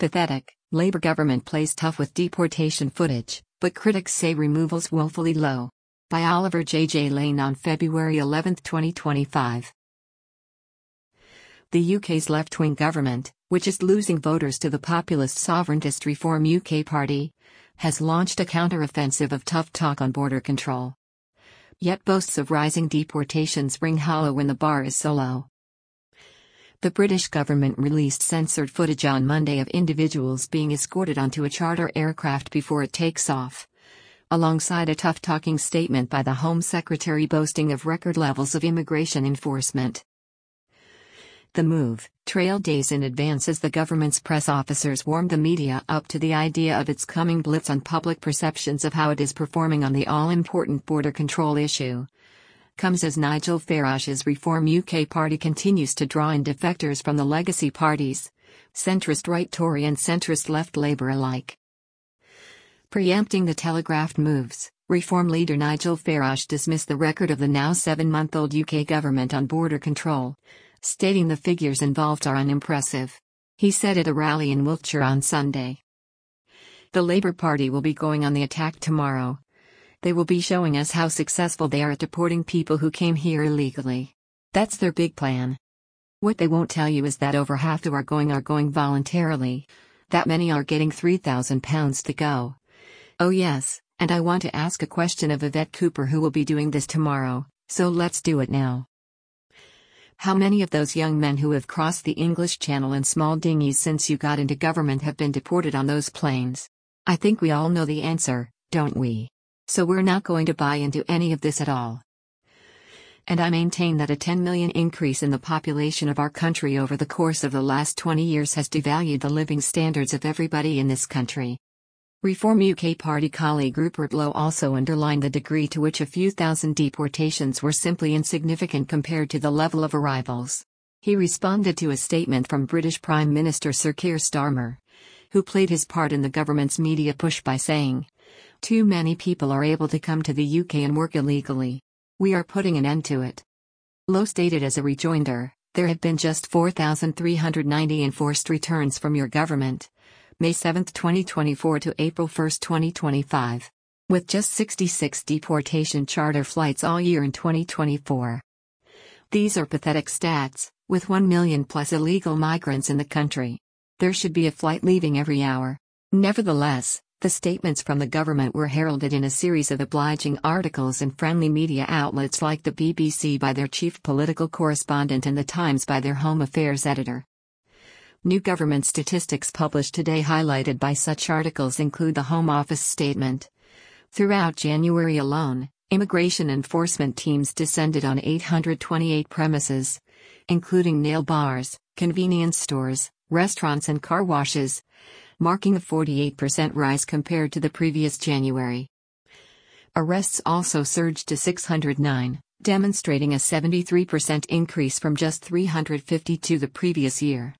Pathetic. Labour government plays tough with deportation footage, but critics say removal's woefully low. By Oliver J. Lane on February 11, 2025. The UK's left-wing government, which is losing voters to the populist Sovereigntist Reform UK party, has launched a counter-offensive of tough talk on border control. Yet boasts of rising deportations ring hollow when the bar is so low. The British government released censored footage on Monday of individuals being escorted onto a charter aircraft before it takes off, alongside a tough-talking statement by the Home Secretary boasting of record levels of immigration enforcement. The move trailed days in advance as the government's press officers warmed the media up to the idea of its coming blitz on public perceptions of how it is performing on the all-important border control issue. Comes as Nigel Farage's Reform UK party continues to draw in defectors from the legacy parties, centrist right Tory and centrist left Labour alike. Preempting the telegraphed moves, Reform leader Nigel Farage dismissed the record of the now 7-month-old UK government on border control, stating the figures involved are unimpressive. He said at a rally in Wiltshire on Sunday. The Labour Party will be going on the attack tomorrow. They will be showing us how successful they are at deporting people who came here illegally. That's their big plan. What they won't tell you is that over half who are going voluntarily. That many are getting £3,000 to go. Oh yes, and I want to ask a question of Yvette Cooper, who will be doing this tomorrow, so let's do it now. How many of those young men who have crossed the English Channel in small dinghies since you got into government have been deported on those planes? I think we all know the answer, don't we? So we're not going to buy into any of this at all. And I maintain that a 10 million increase in the population of our country over the course of the last 20 years has devalued the living standards of everybody in this country. Reform UK party colleague Rupert Lowe also underlined the degree to which a few thousand deportations were simply insignificant compared to the level of arrivals. He responded to a statement from British Prime Minister Sir Keir Starmer, who played his part in the government's media push by saying, "Too many people are able to come to the UK and work illegally. We are putting an end to it." Lowe stated as a rejoinder, "There have been just 4,390 enforced returns from your government, May 7, 2024 to April 1, 2025. With just 66 deportation charter flights all year in 2024. These are pathetic stats, with 1 million plus illegal migrants in the country. There should be a flight leaving every hour." Nevertheless, the statements from the government were heralded in a series of obliging articles in friendly media outlets like the BBC by their chief political correspondent and The Times by their Home Affairs editor. New government statistics published today highlighted by such articles include the Home Office statement. Throughout January alone, immigration enforcement teams descended on 828 premises, including nail bars, convenience stores, restaurants and car washes, marking a 48% rise compared to the previous January. Arrests also surged to 609, demonstrating a 73% increase from just 352 the previous year.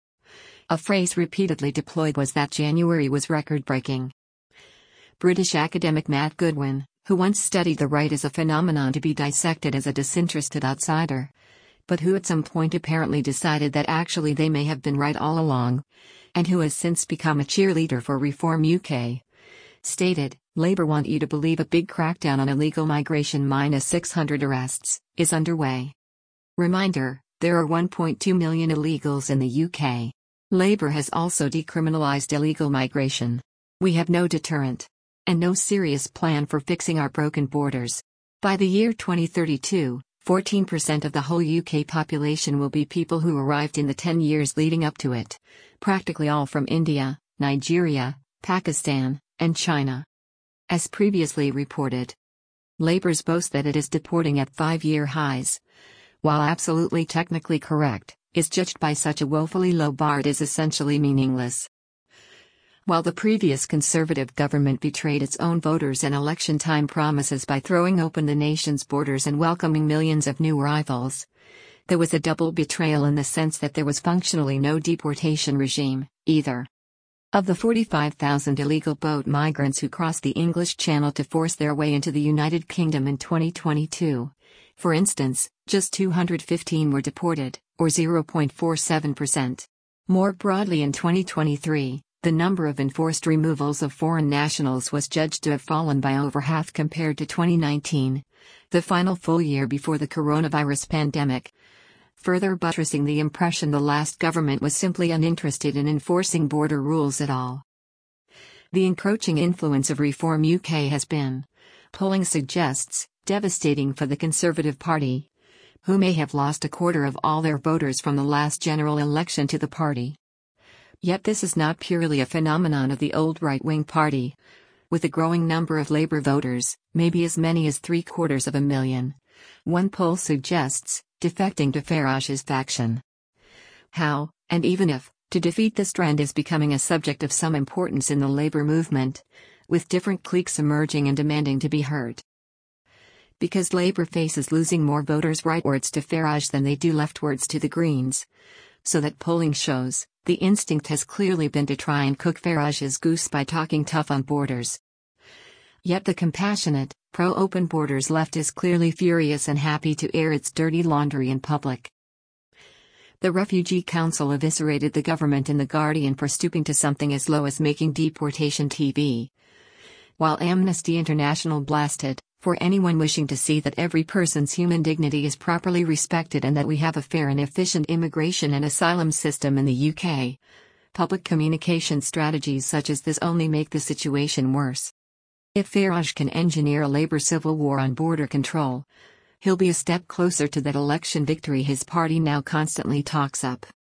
A phrase repeatedly deployed was that January was record-breaking. British academic Matt Goodwin, who once studied the right as a phenomenon to be dissected as a disinterested outsider, but who at some point apparently decided that actually they may have been right all along, and who has since become a cheerleader for Reform UK, stated, "Labour want you to believe a big crackdown on illegal migration -600 arrests is underway." Reminder, there are 1.2 million illegals in the UK. Labour has also decriminalised illegal migration. We have no deterrent. And no serious plan for fixing our broken borders. By the year 2032, 14% of the whole UK population will be people who arrived in the 10 years leading up to it, practically all from India, Nigeria, Pakistan, and China. As previously reported, Labour's boast that it is deporting at 5-year highs, while absolutely technically correct, is judged by such a woefully low bar it is essentially meaningless. While the previous Conservative government betrayed its own voters and election-time promises by throwing open the nation's borders and welcoming millions of new arrivals, there was a double betrayal in the sense that there was functionally no deportation regime, either. Of the 45,000 illegal boat migrants who crossed the English Channel to force their way into the United Kingdom in 2022, for instance, just 215 were deported, or 0.47%. More broadly, in 2023, the number of enforced removals of foreign nationals was judged to have fallen by over half compared to 2019, the final full year before the coronavirus pandemic, further buttressing the impression the last government was simply uninterested in enforcing border rules at all. The encroaching influence of Reform UK has been, polling suggests, devastating for the Conservative Party, who may have lost a quarter of all their voters from the last general election to the party. Yet this is not purely a phenomenon of the old right-wing party. With a growing number of Labour voters, maybe as many as 750,000, one poll suggests, defecting to Farage's faction. How, and even if, to defeat this trend is becoming a subject of some importance in the Labour movement, with different cliques emerging and demanding to be heard. Because Labour faces losing more voters rightwards to Farage than they do leftwards to the Greens. So that polling shows, the instinct has clearly been to try and cook Farage's goose by talking tough on borders. Yet the compassionate, pro-open borders left is clearly furious and happy to air its dirty laundry in public. The Refugee Council eviscerated the government in The Guardian for stooping to something as low as making deportation TV. While Amnesty International blasted, for anyone wishing to see that every person's human dignity is properly respected and that we have a fair and efficient immigration and asylum system in the UK. Public communication strategies such as this only make the situation worse. If Farage can engineer a Labour civil war on border control, he'll be a step closer to that election victory his party now constantly talks up.